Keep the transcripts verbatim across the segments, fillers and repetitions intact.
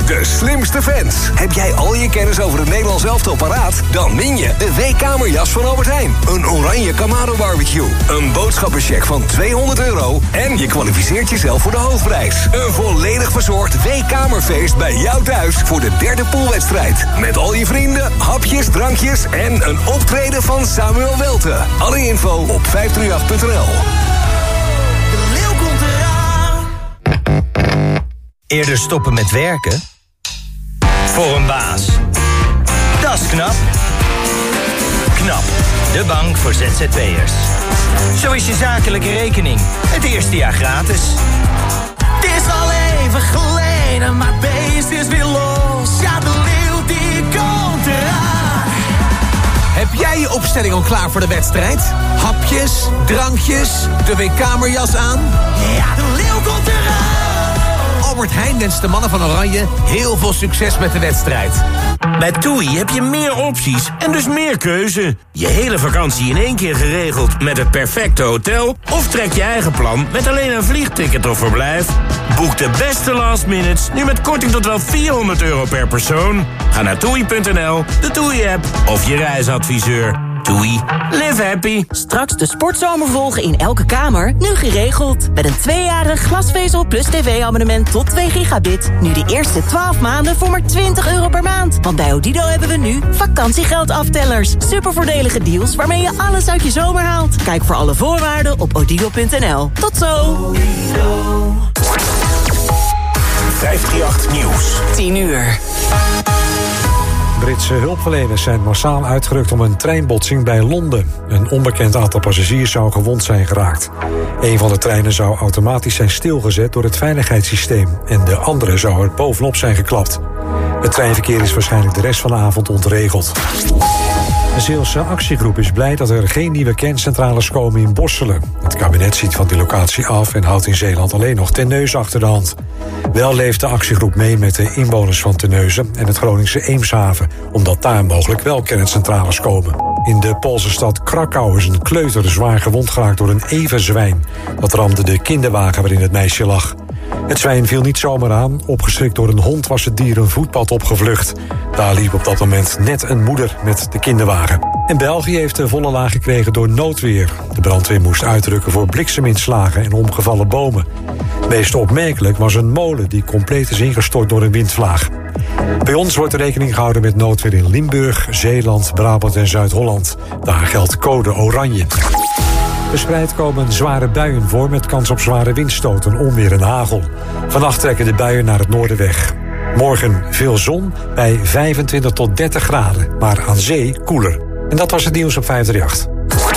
de slimste fans. Heb jij al je kennis over het Nederlands elftal paraat? Dan win je de W-kamerjas van Albert Heijn. Een oranje Kamado barbecue. Een boodschappencheck van tweehonderd euro. En je kwalificeert jezelf voor de hoofdprijs. Een volledig verzorgd W-kamerfeest bij jou thuis voor de derde poolwedstrijd. Met al je vrienden, hapjes, drankjes en een optreden van Samuel Welte. Alle info op vijf drie acht punt n l. De leeuw komt eraan. Eerder stoppen met werken? Voor een baas. Dat is knap. KNAP, de bank voor Z Z P'ers. Zo is je zakelijke rekening het eerste jaar gratis. Het is al even geleden, maar beest is weer los. Ja, de leeuw die komt eraan. Heb jij je opstelling al klaar voor de wedstrijd? Hapjes, drankjes, de W-kamerjas aan? Ja, de leeuw komt eraan. Albert Heijn wenst de mannen van Oranje heel veel succes met de wedstrijd. Bij TUI heb je meer opties en dus meer keuze. Je hele vakantie in één keer geregeld met het perfecte hotel? Of trek je eigen plan met alleen een vliegticket of verblijf? Boek de beste last minutes nu met korting tot wel vierhonderd euro per persoon. Ga naar toei punt n l, de TUI-app of je reisadviseur. TUI. Live happy. Straks de sportzomer volgen in elke kamer, nu geregeld. Met een tweejarig glasvezel plus tv-abonnement tot twee gigabit. Nu de eerste twaalf maanden voor maar twintig euro per maand. Want bij Odido hebben we nu vakantiegeldaftellers. Supervoordelige deals waarmee je alles uit je zomer haalt. Kijk voor alle voorwaarden op odido punt n l. Tot zo! vijf drie acht Nieuws. tien uur. Britse hulpverleners zijn massaal uitgerukt om een treinbotsing bij Londen. Een onbekend aantal passagiers zou gewond zijn geraakt. Een van de treinen zou automatisch zijn stilgezet door het veiligheidssysteem en de andere zou er bovenop zijn geklapt. Het treinverkeer is waarschijnlijk de rest van de avond ontregeld. De Zeelse actiegroep is blij dat er geen nieuwe kerncentrales komen in Borselen. Het kabinet ziet van die locatie af en houdt in Zeeland alleen nog Terneuzen achter de hand. Wel leeft de actiegroep mee met de inwoners van Terneuzen en het Groningse Eemshaven, omdat daar mogelijk wel kerncentrales komen. In de Poolse stad Krakau is een kleuter zwaar gewond geraakt door een everzwijn. Dat ramde de kinderwagen waarin het meisje lag. Het zwijn viel niet zomaar aan. Opgeschrikt door een hond was het dier een voetpad opgevlucht. Daar liep op dat moment net een moeder met de kinderwagen. En België heeft de volle laag gekregen door noodweer. De brandweer moest uitrukken voor blikseminslagen en omgevallen bomen. Meest opmerkelijk was een molen die compleet is ingestort door een windvlaag. Bij ons wordt er rekening gehouden met noodweer in Limburg, Zeeland, Brabant en Zuid-Holland. Daar geldt code oranje. Verspreid komen zware buien voor met kans op zware windstoten, onweer en hagel. Vannacht trekken de buien naar het noorden weg. Morgen veel zon bij vijfentwintig tot dertig graden, maar aan zee koeler. En dat was het nieuws op vijf drie acht.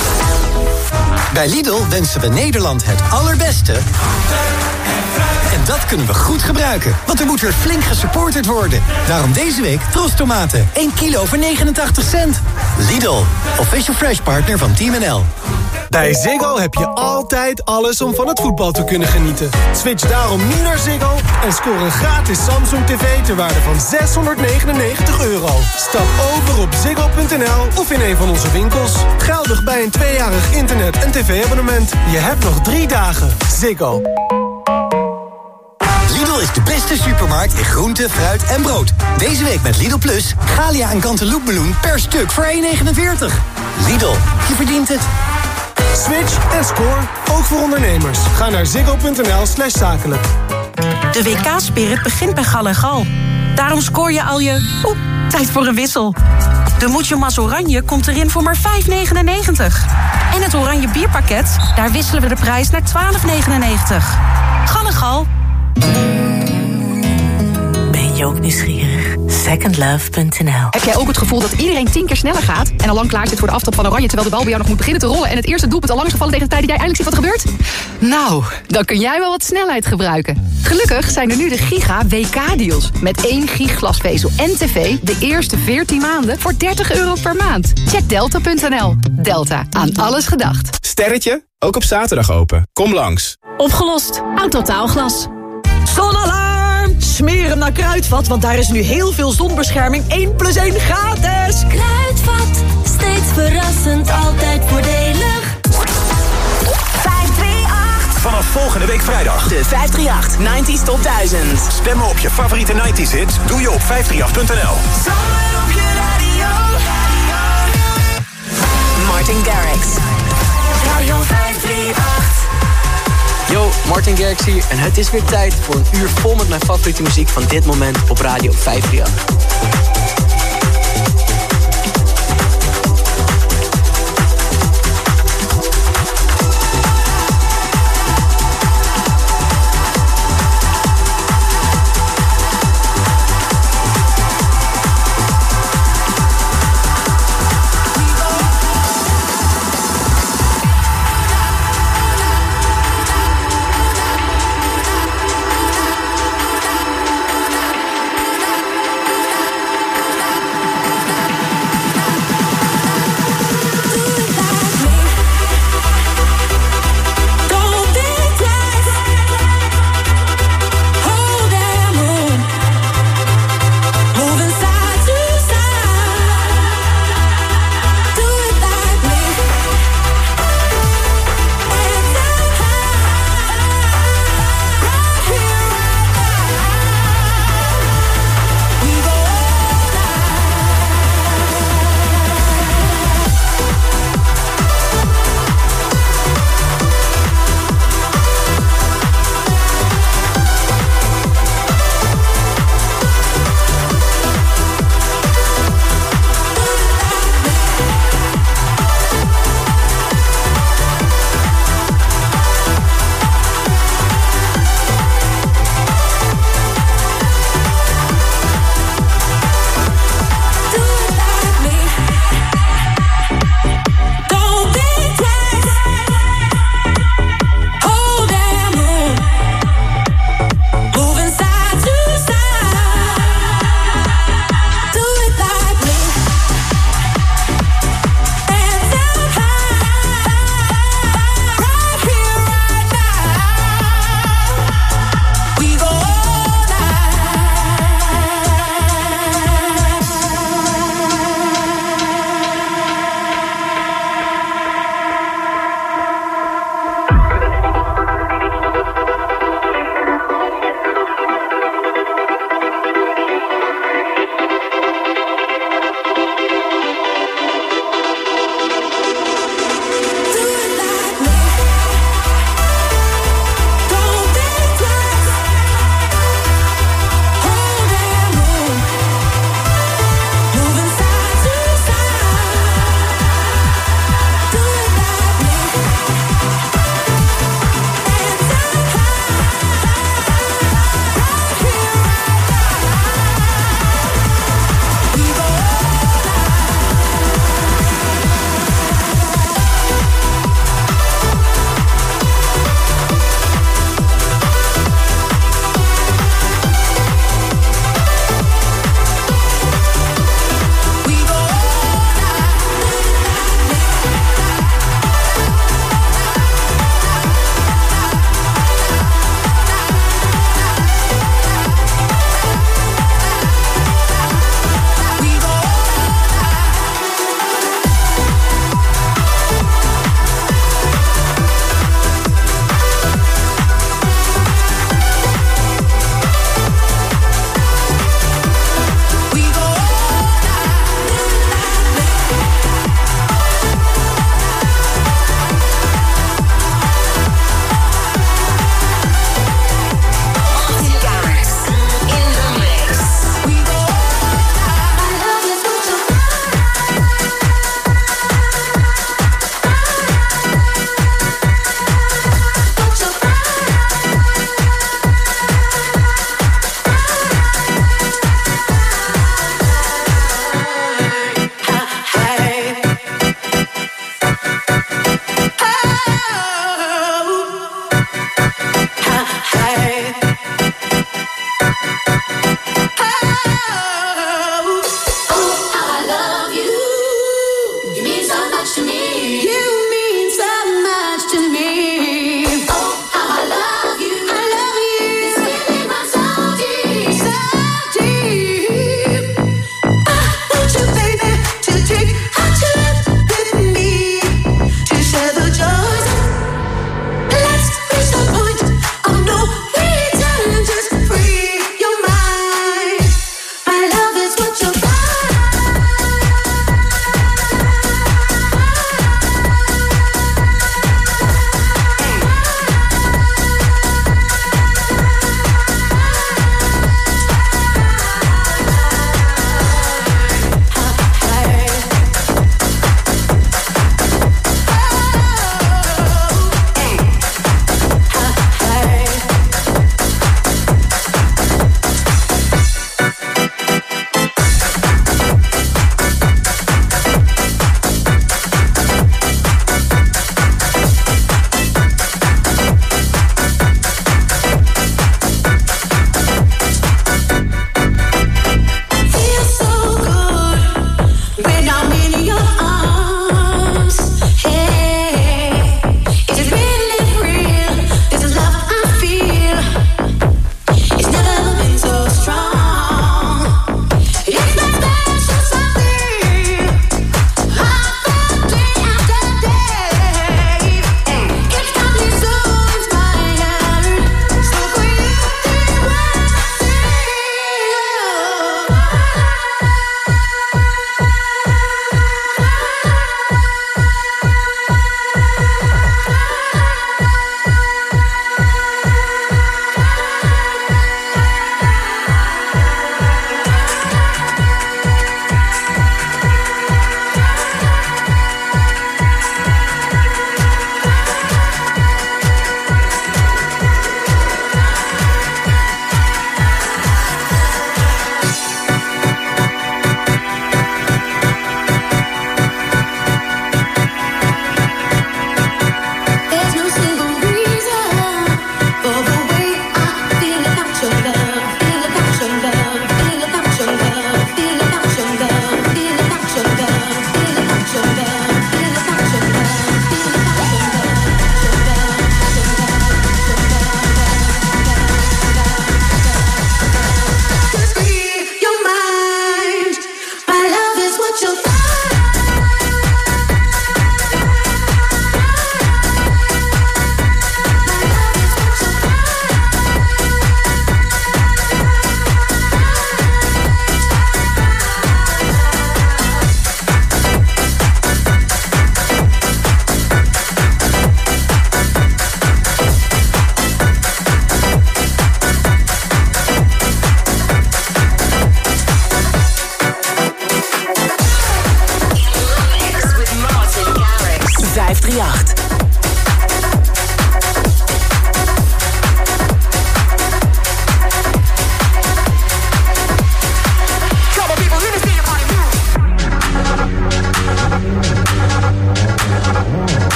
Bij Lidl wensen we Nederland het allerbeste. En dat kunnen we goed gebruiken, want er moet weer flink gesupporterd worden. Daarom deze week Tros tomaten, één kilo voor negenentachtig cent. Lidl, official fresh partner van Team N L. Bij Ziggo heb je altijd alles om van het voetbal te kunnen genieten. Switch daarom nu naar Ziggo en scoor een gratis Samsung tv ter waarde van zeshonderdnegenennegentig euro. Stap over op ziggo punt n l of in een van onze winkels. Geldig bij een tweejarig internet- en tv-abonnement. Je hebt nog drie dagen. Ziggo. Lidl is de beste supermarkt in groente, fruit en brood. Deze week met Lidl Plus, Galia en Cantaloupe-meloen per stuk voor één negenenveertig. Lidl, je verdient het. Switch en score, ook voor ondernemers. Ga naar ziggo punt n l slash zakelijk. De W K-spirit begint bij Gal en Gal. Daarom scoor je al je... Oeh, tijd voor een wissel. De Mucho Mas Oranje komt erin voor maar vijf negenennegentig. En het Oranje bierpakket, daar wisselen we de prijs naar twaalf negenennegentig. Gal en Gal. Ben je ook nieuwsgierig? second love punt n l. Heb jij ook het gevoel dat iedereen tien keer sneller gaat... en al lang klaar zit voor de aftrap van Oranje... terwijl de bal bij jou nog moet beginnen te rollen... en het eerste doelpunt al lang is gevallen tegen de tijd dat jij eindelijk ziet wat er gebeurt? Nou, dan kun jij wel wat snelheid gebruiken. Gelukkig zijn er nu de Giga W K-deals. Met één gig glasvezel en tv de eerste veertien maanden voor dertig euro per maand. Check delta punt n l. Delta, aan alles gedacht. Sterretje, ook op zaterdag open. Kom langs. Opgelost. Autotaalglas. Zonalarm! Smeer hem naar Kruidvat, want daar is nu heel veel zonbescherming één plus één gratis. Kruidvat, steeds verrassend, altijd voordelig. vijf drie acht. Vanaf volgende week vrijdag. De vijf drie acht negentig Top duizend. Stemmen op je favoriete negentig hits doe je op vijf drie acht punt n l. Zomer op je radio. Martin Garrix. Radio vijf drie acht. Yo, Martin Garrix hier en het is weer tijd voor een uur vol met mijn favoriete muziek van dit moment op Radio vijf drie acht.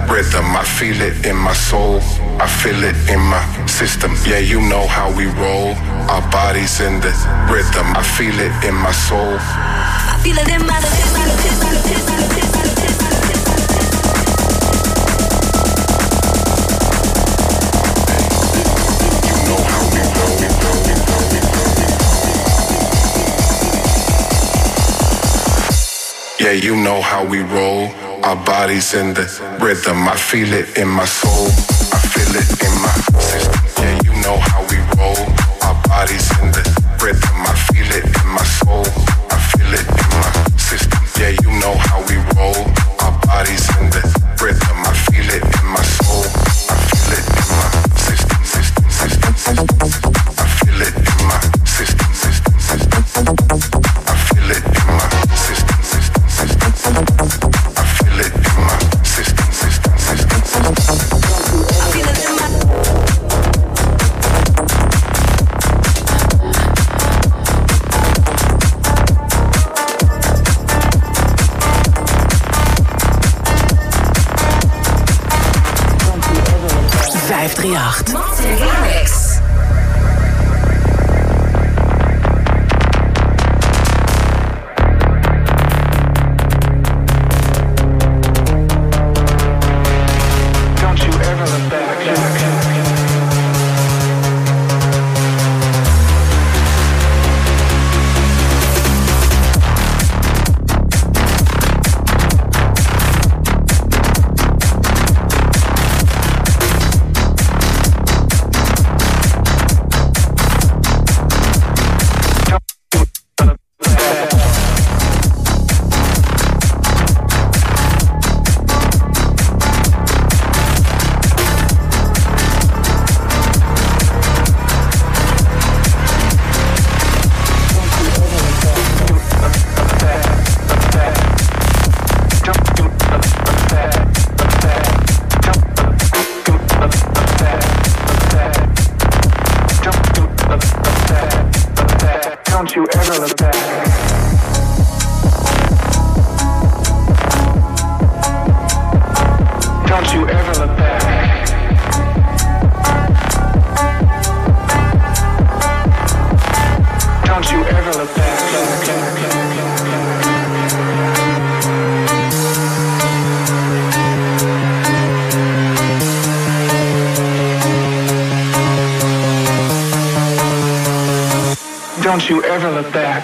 rhythm. I feel it in my soul, I feel it in my system. Yeah, you know how we roll, our bodies in the rhythm. I feel it in my soul, I feel it in my Yeah, you know how we roll, our bodies in the rhythm. I feel it in my soul, I feel it in my system. Yeah, you know how we roll, our bodies in the rhythm. I feel it in my soul, I feel it in my system. Yeah, you know how we roll, our bodies in the rhythm. I feel it in my soul, I feel it in my system, system, system, system. I feel it in my system, system, system. I feel it in my system. I feel it in my system, system, system. I feel it in my vijf drie acht. Don't you ever look back.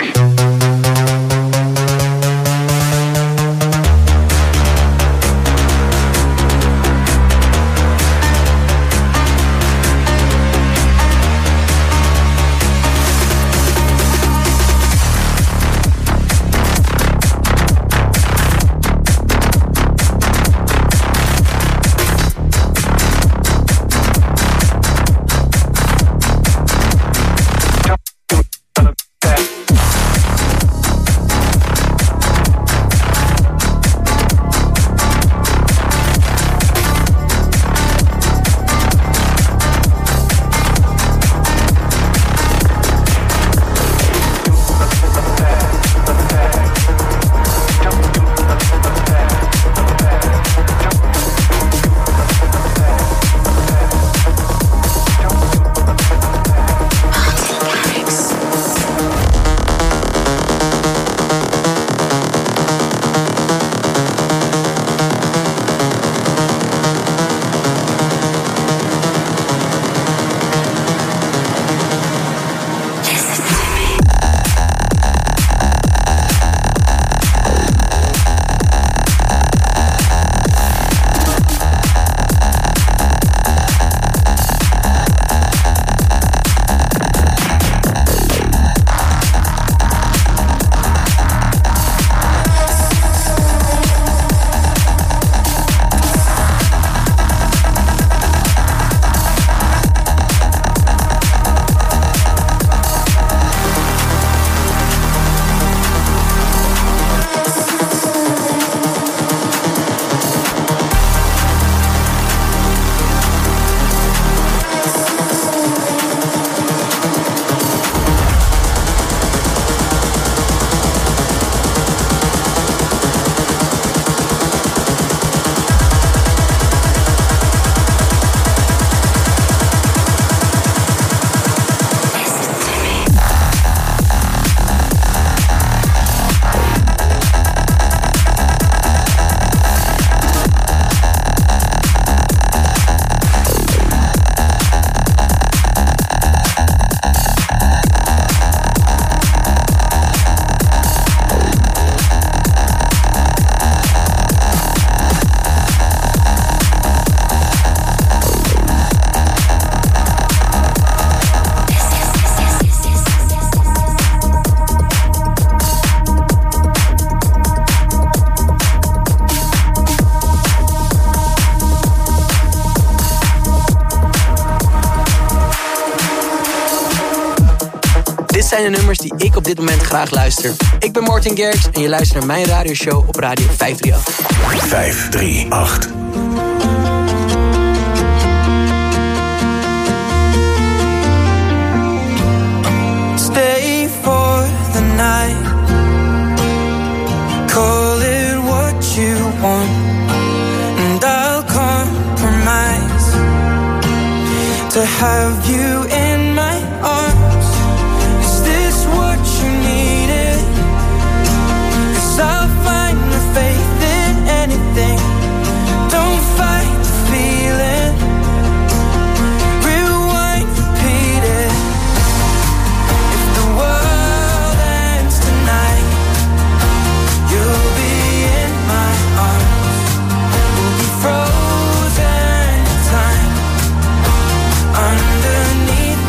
Dit zijn de nummers die ik op dit moment graag luister. Ik ben Martin Garrix en je luistert naar mijn radioshow op Radio vijf drie acht. vijf drie acht. Stay for the night. Call it what you want, and I'll compromise to have you in my arms. Is this what you needed? 'Cause I'll find the faith in anything. Don't fight the feeling. Rewind, repeat it. If the world ends tonight, you'll be in my arms. We'll be frozen in time underneath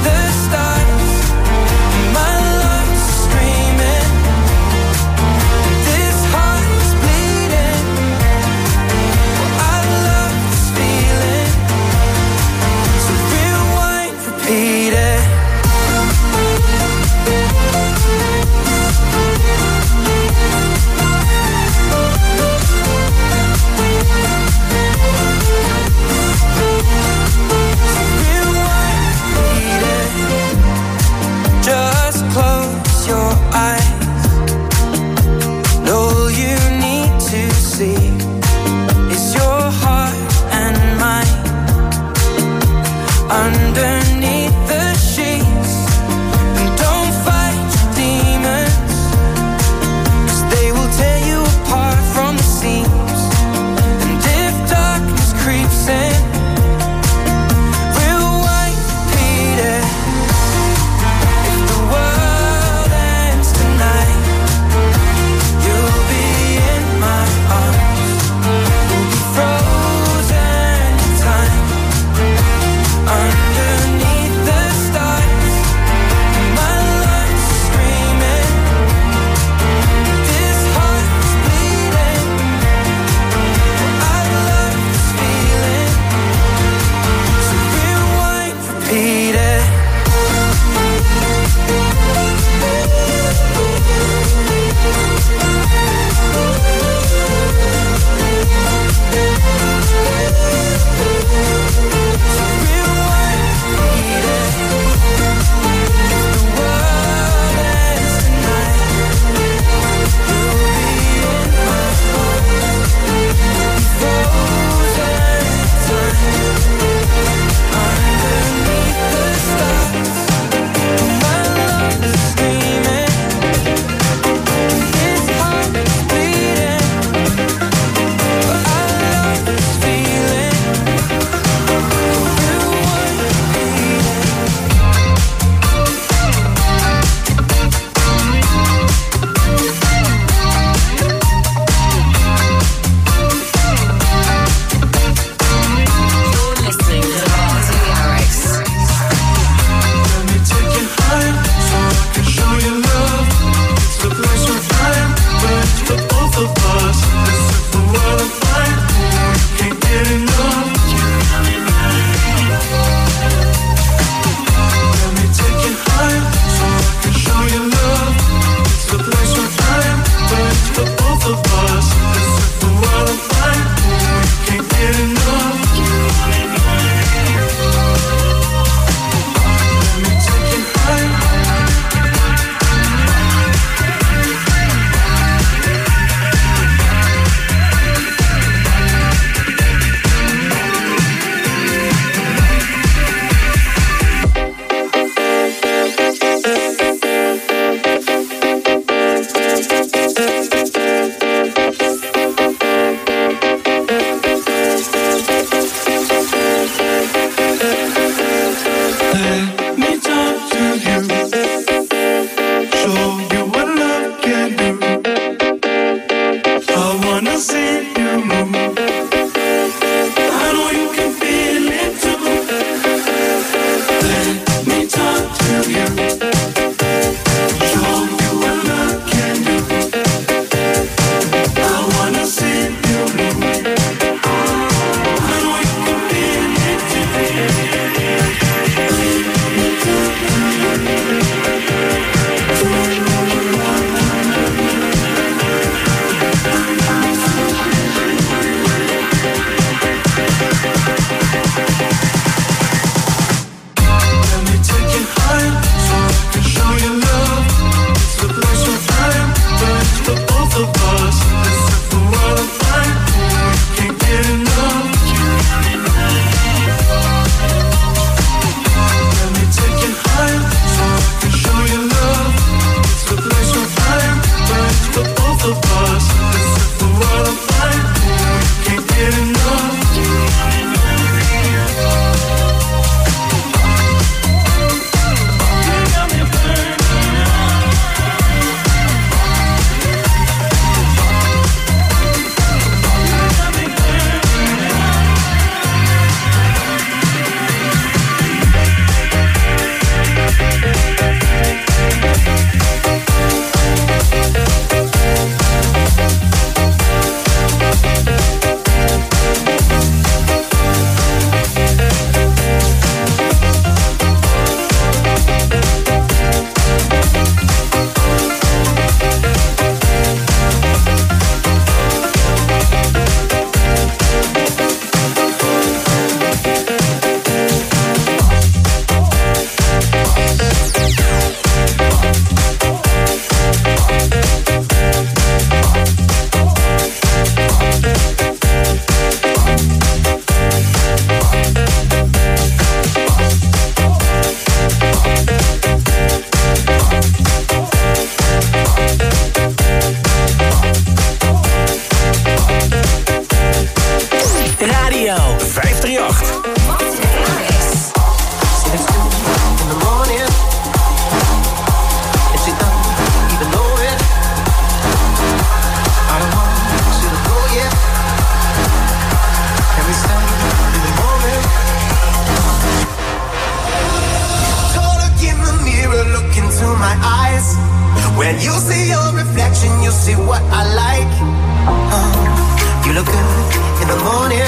When you see your reflection, you see what I like. Oh, you look good in the morning,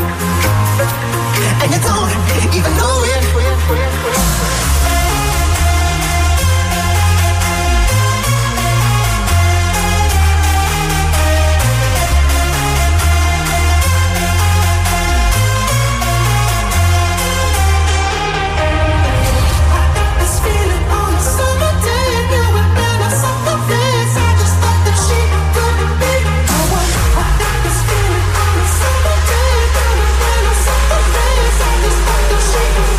and you don't even know it. She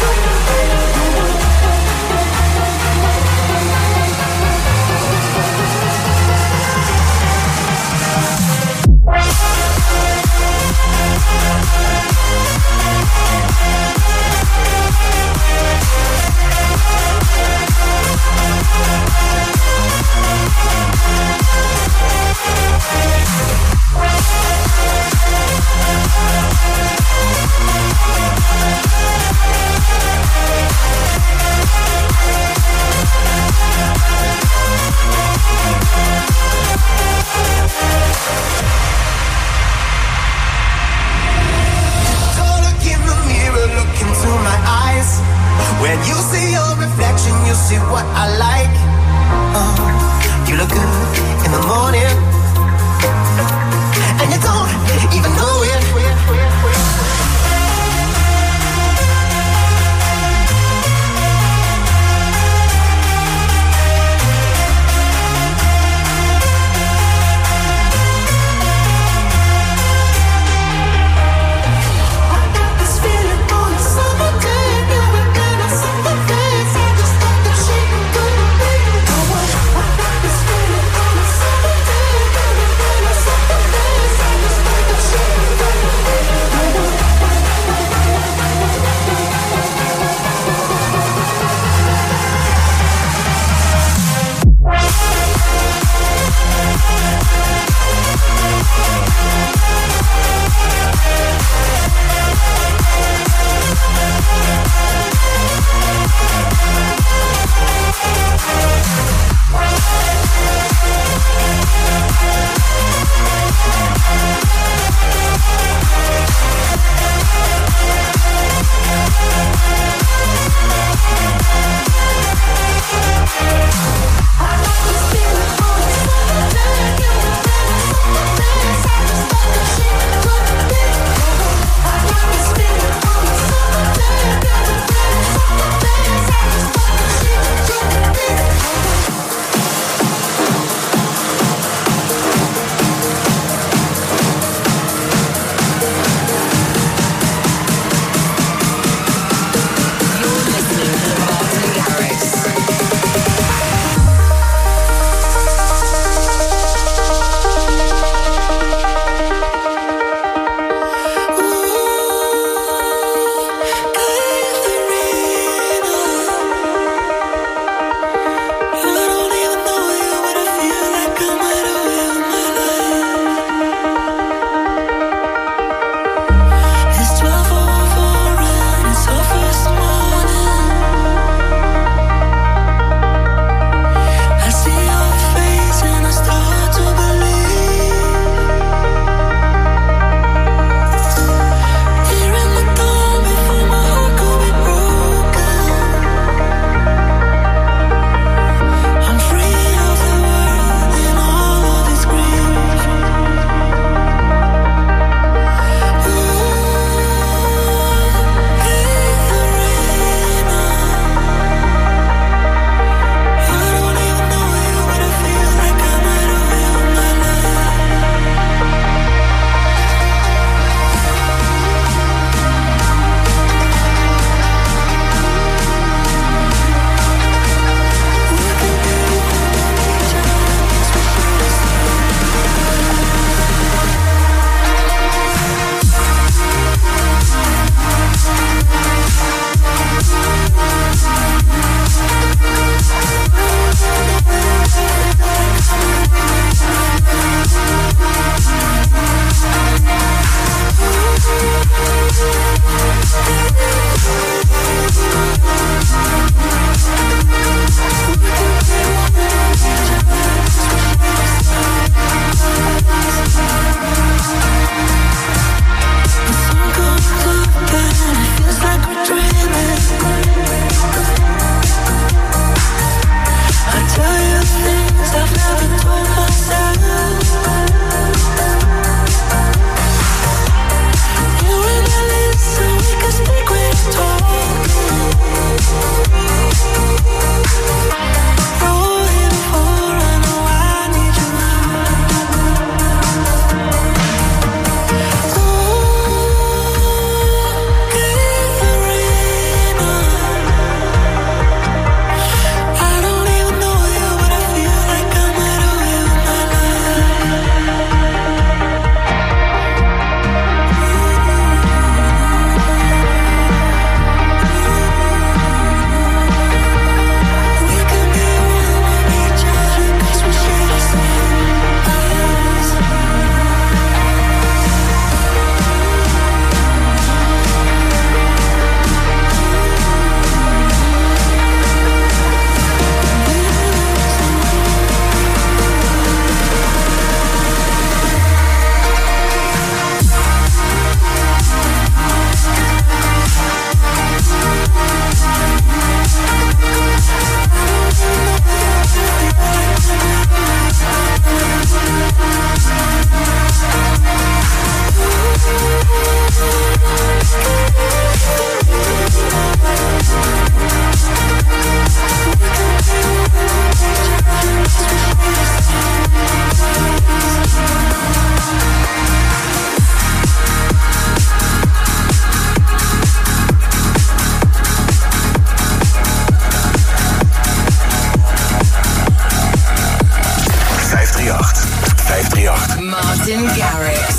acht. Martin Garrix.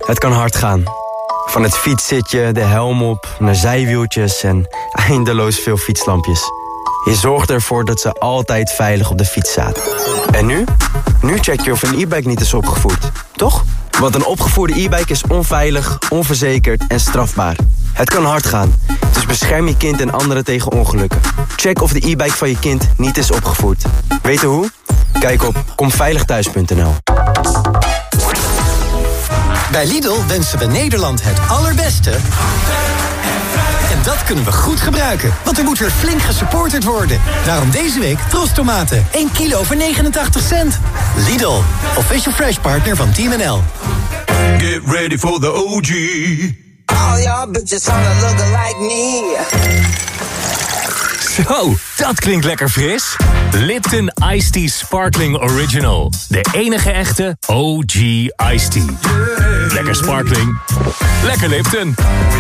Het kan hard gaan. Van het fietszitje, de helm op, naar zijwieltjes en eindeloos veel fietslampjes. Je zorgt ervoor dat ze altijd veilig op de fiets zaten. En nu? Nu check je of een e-bike niet is opgevoerd. Toch? Want een opgevoerde e-bike is onveilig, onverzekerd en strafbaar. Het kan hard gaan, dus bescherm je kind en anderen tegen ongelukken. Check of de e-bike van je kind niet is opgevoerd. Weten hoe? Kijk op komveiligthuis punt n l. Bij Lidl wensen we Nederland het allerbeste. En dat kunnen we goed gebruiken, want er moet weer flink gesupporterd worden. Daarom deze week Tros tomaten, één kilo voor negenentachtig cent. Lidl, official fresh partner van Team N L. Get ready for the O G. All y'all bitches wanna look like me. Zo, dat klinkt lekker fris. Lipton Iced Tea Sparkling Original. De enige echte O G Iced Tea. Lekker sparkling. Lekker Lipton.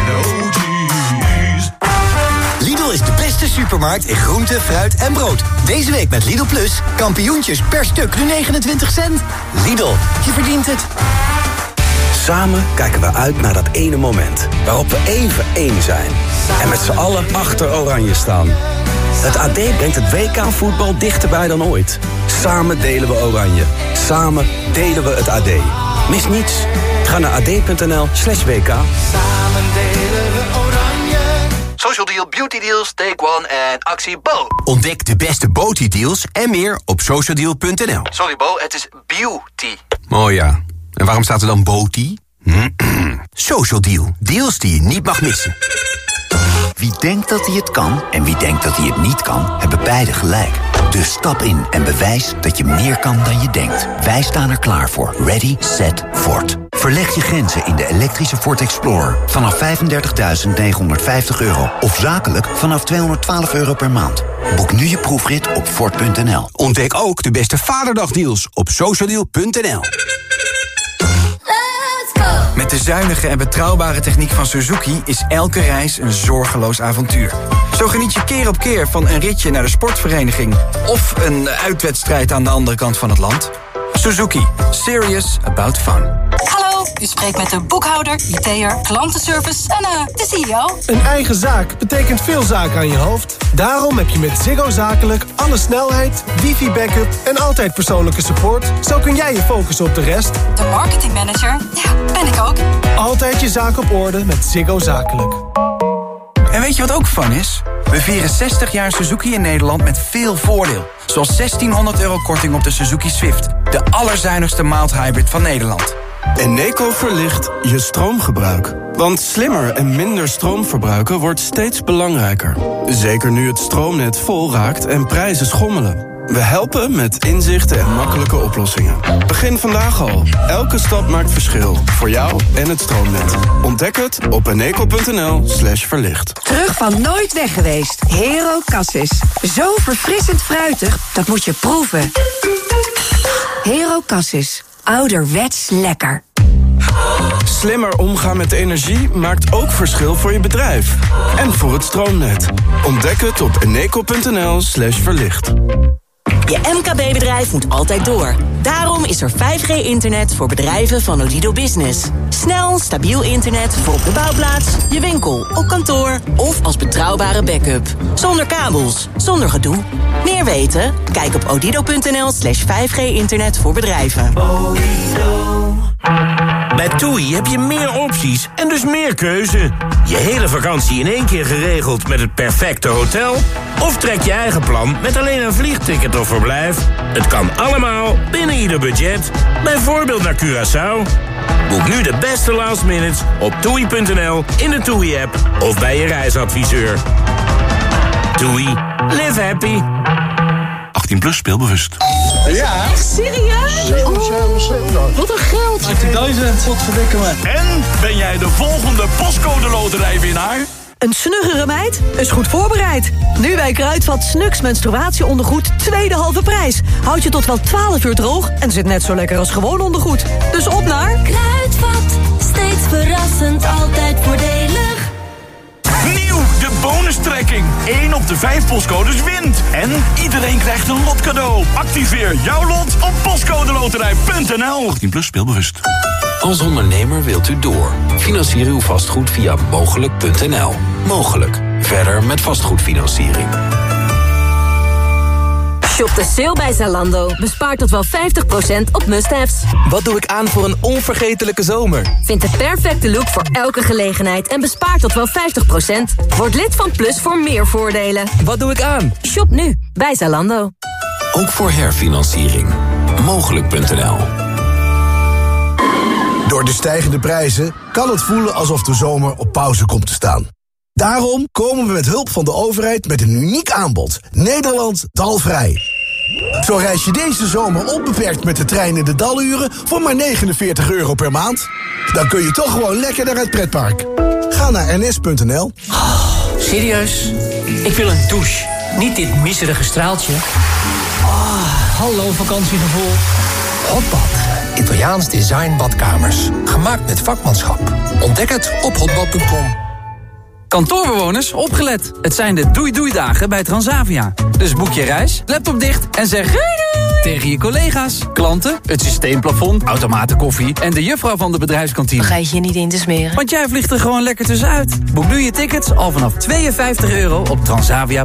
Lidl is de beste supermarkt in groente, fruit en brood. Deze week met Lidl Plus, kampioentjes per stuk nu negenentwintig cent. Lidl, je verdient het. Samen kijken we uit naar dat ene moment waarop we even één zijn. En met z'n allen achter Oranje staan. Het A D brengt het W K-voetbal dichterbij dan ooit. Samen delen we Oranje. Samen delen we het A D. Mis niets. Ga naar ad.nl slash WK. Samen delen we oranje. Social Deal, Beauty Deals, Take One en Actie Bo. Ontdek de beste beauty deals en meer op socialdeal punt n l. Sorry Bo, het is beauty. Oh ja, en waarom staat er dan beauty? Social Deal, deals die je niet mag missen. Wie denkt dat hij het kan en wie denkt dat hij het niet kan, hebben beide gelijk. Dus stap in en bewijs dat je meer kan dan je denkt. Wij staan er klaar voor. Ready, set, Ford. Verleg je grenzen in de elektrische Ford Explorer. Vanaf vijfendertigduizend negenhonderdvijftig euro. Of zakelijk vanaf tweehonderdtwaalf euro per maand. Boek nu je proefrit op Ford punt n l. Ontdek ook de beste vaderdagdeals op socialdeal punt n l. Met de zuinige en betrouwbare techniek van Suzuki is elke reis een zorgeloos avontuur. Zo geniet je keer op keer van een ritje naar de sportvereniging of een uitwedstrijd aan de andere kant van het land. Suzuki. Serious about fun. Hallo, u spreekt met de boekhouder, I T'er, klantenservice en uh, de C E O. Een eigen zaak betekent veel zaken aan je hoofd. Daarom heb je met Ziggo Zakelijk alle snelheid, wifi-backup en altijd persoonlijke support. Zo kun jij je focussen op de rest. De marketingmanager, ja, ben ik ook. Altijd je zaak op orde met Ziggo Zakelijk. En weet je wat ook fun is? We vieren zestig jaar Suzuki in Nederland met veel voordeel. Zoals zestienhonderd euro korting op de Suzuki Swift. De allerzuinigste mild hybrid van Nederland. Eneco verlicht je stroomgebruik. Want slimmer en minder stroom verbruiken wordt steeds belangrijker. Zeker nu het stroomnet vol raakt en prijzen schommelen. We helpen met inzichten en makkelijke oplossingen. Begin vandaag al. Elke stap maakt verschil. Voor jou en het stroomnet. Ontdek het op eneco punt n l slash verlicht. Terug van nooit weg geweest. Hero Cassis. Zo verfrissend fruitig, dat moet je proeven. Hero Cassis. Ouderwets lekker. Slimmer omgaan met energie maakt ook verschil voor je bedrijf. En voor het stroomnet. Ontdek het op eneco punt n l slash verlicht. Je M K B-bedrijf moet altijd door. Daarom is er vijf G internet voor bedrijven van Odido Business. Snel, stabiel internet voor op de bouwplaats, je winkel, op kantoor of als betrouwbare backup. Zonder kabels, zonder gedoe. Meer weten? Kijk op odido punt n l slash vijf G internet voor bedrijven. Bij TUI heb je meer opties en dus meer keuze. Je hele vakantie in één keer geregeld met het perfecte hotel? Of trek je eigen plan met alleen een vliegticket of verblijf? Het kan allemaal binnen ieder budget. Bijvoorbeeld naar Curaçao. Boek nu de beste last minutes op toei punt n l, in de TUI-app of bij je reisadviseur. TUI. Live happy. achttien plus, speelbewust. Ja. Echt serieus? Oh, wat een geld. achttien wat verdikken me. En ben jij de volgende postcode loterijwinnaar? Een snuggere meid is goed voorbereid. Nu bij Kruidvat Snux menstruatieondergoed tweede halve prijs. Houd je tot wel twaalf uur droog en zit net zo lekker als gewoon ondergoed. Dus op naar Kruidvat, steeds verrassend, altijd voordelig. Nieuw, de bonustrekking. één op de vijf postcodes wint. En iedereen krijgt een lot cadeau. Activeer jouw lot op postcodeloterij punt n l. achttien plus, speelbewust. Als ondernemer wilt u door. Financier uw vastgoed via mogelijk punt n l. Mogelijk. Verder met vastgoedfinanciering. Shop de sale bij Zalando. Bespaar tot wel vijftig procent op must-haves. Wat doe ik aan voor een onvergetelijke zomer? Vind de perfecte look voor elke gelegenheid en bespaar tot wel vijftig procent. Word lid van Plus voor meer voordelen. Wat doe ik aan? Shop nu bij Zalando. Ook voor herfinanciering. mogelijk punt n l. Door de stijgende prijzen kan het voelen alsof de zomer op pauze komt te staan. Daarom komen we met hulp van de overheid met een uniek aanbod. Nederland dalvrij. Zo reis je deze zomer onbeperkt met de trein in de daluren voor maar negenenveertig euro per maand. Dan kun je toch gewoon lekker naar het pretpark. Ga naar n s punt n l. Oh, serieus? Ik wil een douche. Niet dit miserige straaltje. Oh, hallo vakantiegevoel. Hotbad. Italiaans design badkamers. Gemaakt met vakmanschap. Ontdek het op hotbad punt com. Kantoorbewoners, opgelet. Het zijn de doei-doei-dagen bij Transavia. Dus boek je reis, laptop dicht en zeg doei doei tegen je collega's, klanten, het systeemplafond, automatenkoffie en de juffrouw van de bedrijfskantine. Vergeet je niet in te smeren. Want jij vliegt er gewoon lekker tussenuit. Boek nu je tickets al vanaf tweeënvijftig euro op transavia